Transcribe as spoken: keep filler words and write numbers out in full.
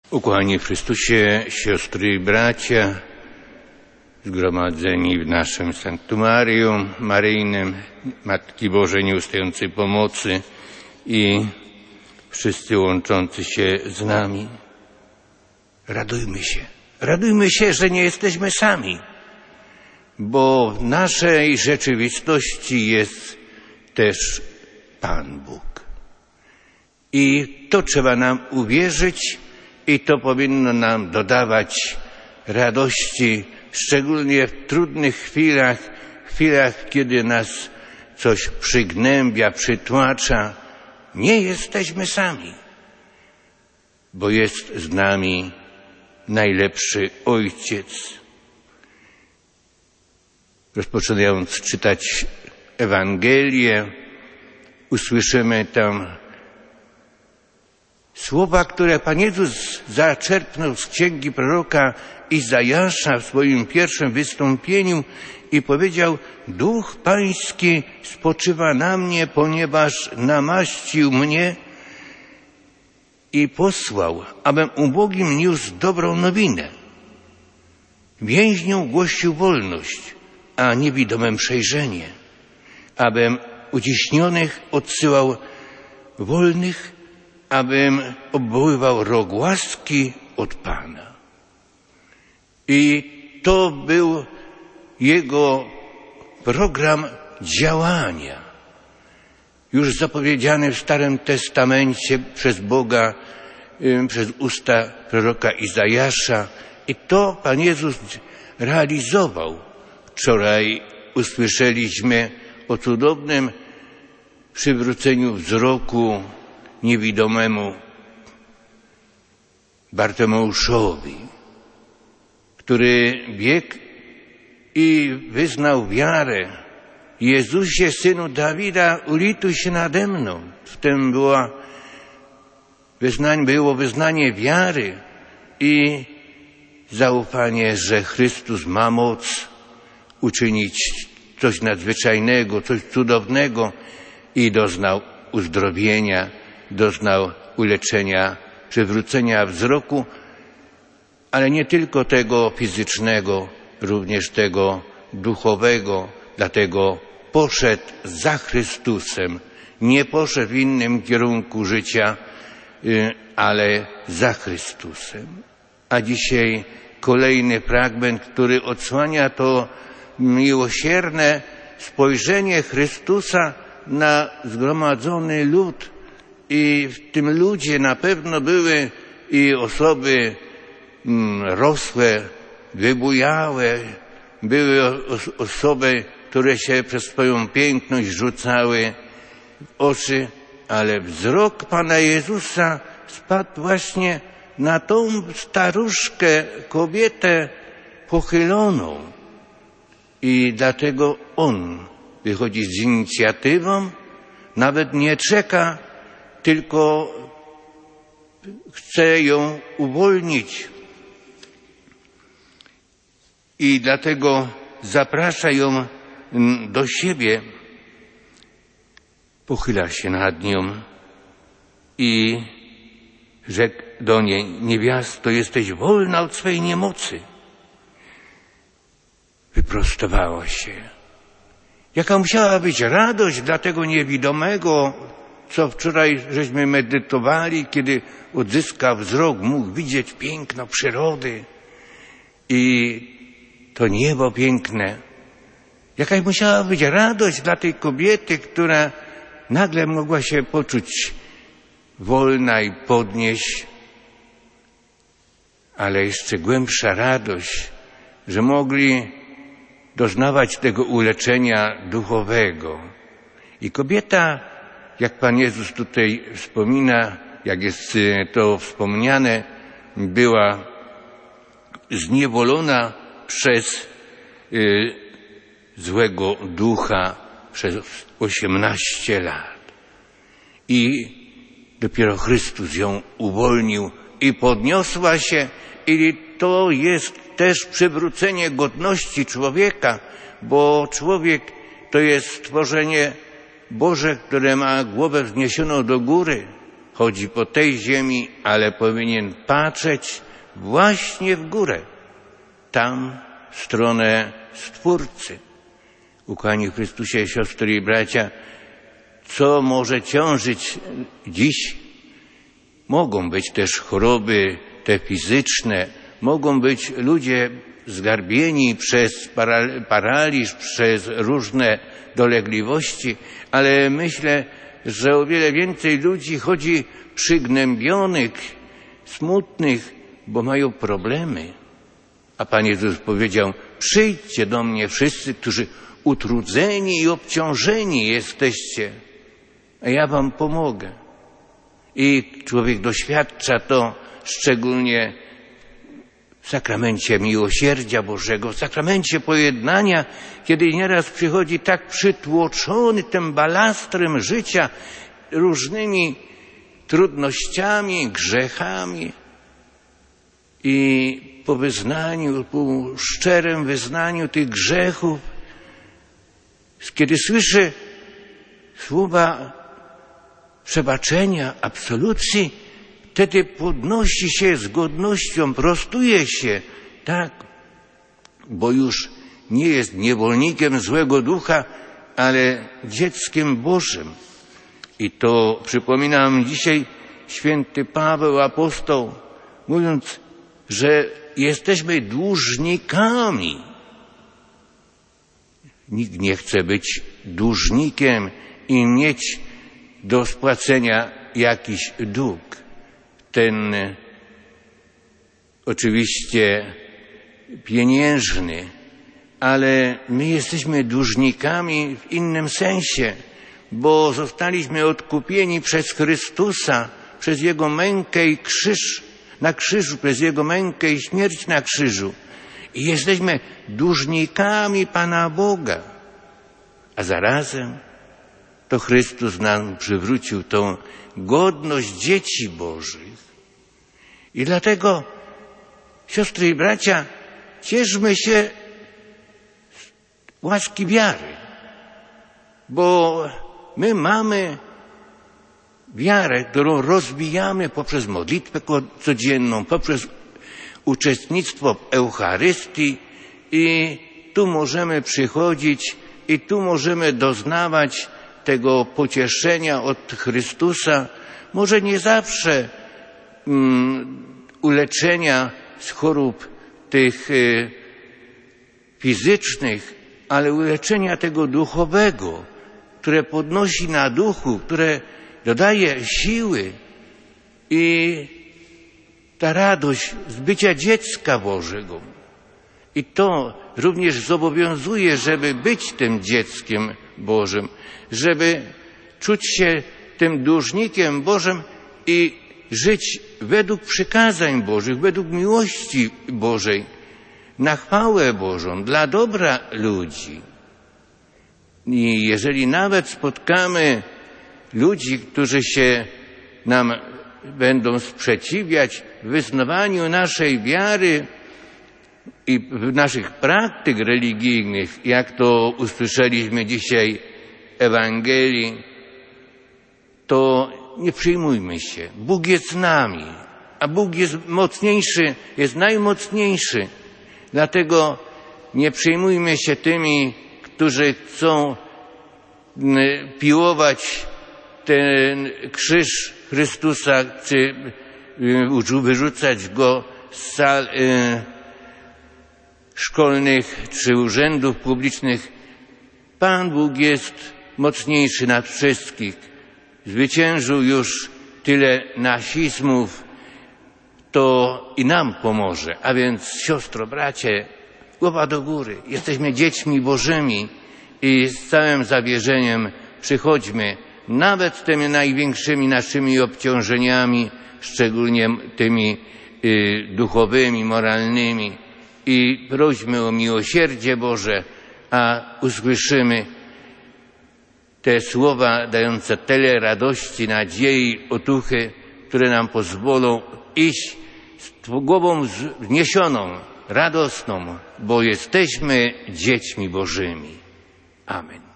Ukochani w Chrystusie, siostry i bracia, zgromadzeni w naszym sanktuarium maryjnym Matki Bożej Nieustającej Pomocy i wszyscy łączący się z nami. Radujmy się. Radujmy się, że nie jesteśmy sami, bo w naszej rzeczywistości jest też Pan Bóg. I to trzeba nam uwierzyć i to powinno nam dodawać radości, szczególnie w trudnych chwilach, chwilach, kiedy nas coś przygnębia, przytłacza. Nie jesteśmy sami, bo jest z nami najlepszy Ojciec. Rozpoczynając czytać Ewangelię, usłyszymy tam słowa, które Pan Jezus zaczerpnął z księgi proroka Izajasza w swoim pierwszym wystąpieniu i powiedział: Duch Pański spoczywa na mnie, ponieważ namaścił mnie i posłał, abym ubogim niósł dobrą nowinę. Więźniom głosił wolność, a niewidomym przejrzenie, abym uciśnionych odsyłał wolnych, abym obwoływał rok łaski od Pana. I to był Jego program działania, już zapowiedziany w Starym Testamencie przez Boga, przez usta proroka Izajasza. I to Pan Jezus realizował. Wczoraj usłyszeliśmy o cudownym przywróceniu wzroku niewidomemu Bartymeuszowi, który biegł i wyznał wiarę: Jezusie, Synu Dawida, ulituj się nade mną. W tym była wyznanie, było wyznanie wiary i zaufanie, że Chrystus ma moc uczynić coś nadzwyczajnego, coś cudownego, i doznał uzdrowienia, doznał uleczenia, przywrócenia wzroku, ale nie tylko tego fizycznego, również tego duchowego. Dlatego poszedł za Chrystusem. Nie poszedł w innym kierunku życia, ale za Chrystusem. A dzisiaj kolejny fragment, który odsłania to miłosierne spojrzenie Chrystusa na zgromadzony lud. I w tym ludzie na pewno były i osoby rosłe, wybujałe, były osoby, które się przez swoją piękność rzucały w oczy, ale wzrok Pana Jezusa spadł właśnie na tą staruszkę, kobietę pochyloną. I dlatego On wychodzi z inicjatywą, nawet nie czeka, tylko chce ją uwolnić. I dlatego zaprasza ją do siebie, pochyla się nad nią i rzekł do niej: Niewiasto, jesteś wolna od swej niemocy. Wyprostowała się. Jaka musiała być radość dla tego niewidomego, co wczoraj żeśmy medytowali, kiedy odzyskał wzrok, mógł widzieć piękno przyrody i to niebo piękne. Jaka musiała być radość dla tej kobiety, która nagle mogła się poczuć wolna i podnieść, ale jeszcze głębsza radość, że mogli doznawać tego uleczenia duchowego. I kobieta, jak Pan Jezus tutaj wspomina, jak jest to wspomniane, była zniewolona przez y, złego ducha przez osiemnaście lat. I dopiero Chrystus ją uwolnił i podniosła się. I to jest też przywrócenie godności człowieka, bo człowiek to jest stworzenie Boże, które ma głowę wzniesioną do góry. chodzi po tej ziemi, ale powinien patrzeć właśnie w górę, tam w stronę Stwórcy. Ukochani w Chrystusie, siostry i bracia, co może ciążyć dziś? Mogą być też choroby te fizyczne, mogą być ludzie zgarbieni przez paraliż, przez różne dolegliwości, ale myślę, że o wiele więcej ludzi chodzi przygnębionych, smutnych, bo mają problemy. A Pan Jezus powiedział: przyjdźcie do mnie wszyscy, którzy utrudzeni i obciążeni jesteście, a ja wam pomogę. I człowiek doświadcza to szczególnie w sakramencie miłosierdzia Bożego, w sakramencie pojednania, kiedy nieraz przychodzi tak przytłoczony tym balastrem życia, różnymi trudnościami, grzechami i po wyznaniu, po szczerym wyznaniu tych grzechów, kiedy słyszy słowa przebaczenia, absolucji, wtedy podnosi się z godnością, prostuje się, tak, bo już nie jest niewolnikiem złego ducha, ale dzieckiem Bożym. I to przypominam dzisiaj święty Paweł apostoł, mówiąc, że jesteśmy dłużnikami. Nikt nie chce być dłużnikiem i mieć do spłacenia jakiś dług. Ten oczywiście pieniężny, ale my jesteśmy dłużnikami w innym sensie, bo zostaliśmy odkupieni przez Chrystusa, przez Jego mękę i krzyż na krzyżu, przez Jego mękę i śmierć na krzyżu. I jesteśmy dłużnikami Pana Boga. A zarazem to Chrystus nam przywrócił tą godność dzieci Bożych. I dlatego, siostry i bracia, cieszmy się z łaski wiary, bo my mamy wiarę, którą rozwijamy poprzez modlitwę codzienną, poprzez uczestnictwo w Eucharystii i tu możemy przychodzić i tu możemy doznawać tego pocieszenia od Chrystusa, może nie zawsze um, uleczenia z chorób tych y, fizycznych, ale uleczenia tego duchowego, które podnosi na duchu, które dodaje siły i ta radość z bycia dziecka Bożego. I to również zobowiązuje, żeby być tym dzieckiem Bożym, żeby czuć się tym dłużnikiem Bożym i żyć według przykazań Bożych, według miłości Bożej, na chwałę Bożą, dla dobra ludzi. I jeżeli nawet spotkamy ludzi, którzy się nam będą sprzeciwiać w wyznawaniu naszej wiary i w naszych praktyk religijnych, jak to usłyszeliśmy dzisiaj w Ewangelii, to nie przejmujmy się. Bóg jest z nami, a Bóg jest mocniejszy, jest najmocniejszy. Dlatego nie przejmujmy się tymi, którzy chcą piłować ten krzyż Chrystusa, czy wyrzucać go z sal szkolnych czy urzędów publicznych. Pan Bóg jest mocniejszy nad wszystkich. Zwyciężył już tyle nazizmów, to i nam pomoże. A więc, siostro, bracie, głowa do góry. Jesteśmy dziećmi Bożymi i z całym zawierzeniem przychodźmy, nawet z tymi największymi naszymi obciążeniami, szczególnie tymi y, duchowymi, moralnymi, i prośmy o miłosierdzie Boże, a usłyszymy te słowa dające tyle radości, nadziei, otuchy, które nam pozwolą iść z głową wzniesioną, radosną, bo jesteśmy dziećmi Bożymi. Amen.